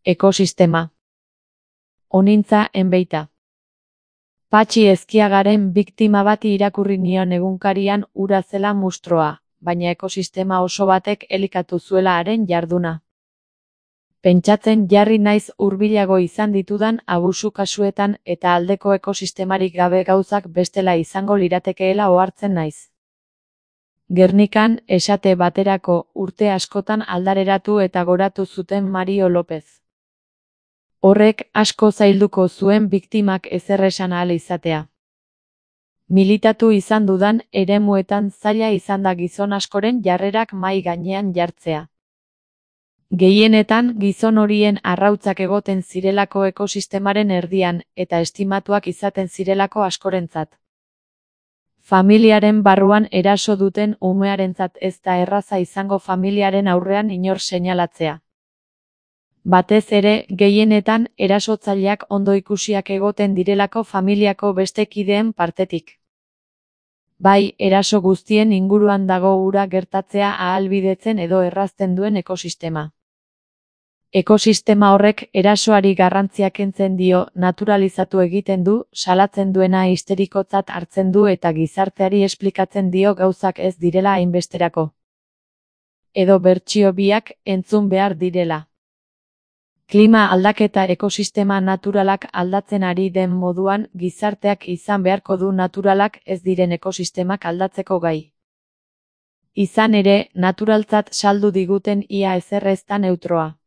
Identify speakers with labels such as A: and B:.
A: Ekosistema. Honintza enbeita. Patxi Ezkiagaren biktima bati irakurri nion egunkarian ura zela mustroa, baina ekosistema oso batek elikatu zuela haren jarduna. Pentsatzen jarri naiz hurbilago izan ditudan abusu kasuetan eta aldeko ekosistemarik gabe gauzak bestela izango liratekeela ohartzen naiz. Gernikan, esate baterako, urte askotan aldareratu eta goratu zuten Mario López. Horrek asko zailduko zuen biktimak ezer esan ahal izatea. Militatu izan dudan eremuetan zaila izan da gizon askoren jarrerak mahai gainean jartzea. Gehienetan gizon horien arrautzak egoten zirelako ekosistemaren erdian eta estimatuak izaten zirelako askorentzat. Familiaren barruan eraso duten umearentzat ez da erraza izango familiaren aurrean inor seinalatzea. Batez ere, gehienetan erasotzaileak ondo ikusiak egoten direlako familiako beste kideen partetik. Bai, eraso guztien inguruan dago ura gertatzea ahalbidetzen edo errazten duen ekosistema. Ekosistema horrek erasoari garrantzia kentzen dio, naturalizatu egiten du, salatzen duena histerikotzat hartzen du eta gizarteari esplikatzen dio gauzak ez direla hainbesterako. Edo bertsio biak entzun behar direla. Klima aldaketa ekosistema naturalak aldatzen ari den moduan gizarteak izan beharko du naturalak ez diren ekosistemak aldatzeko gai. Izan ere, naturaltzat saldu diguten ia ezer ez da neutroa.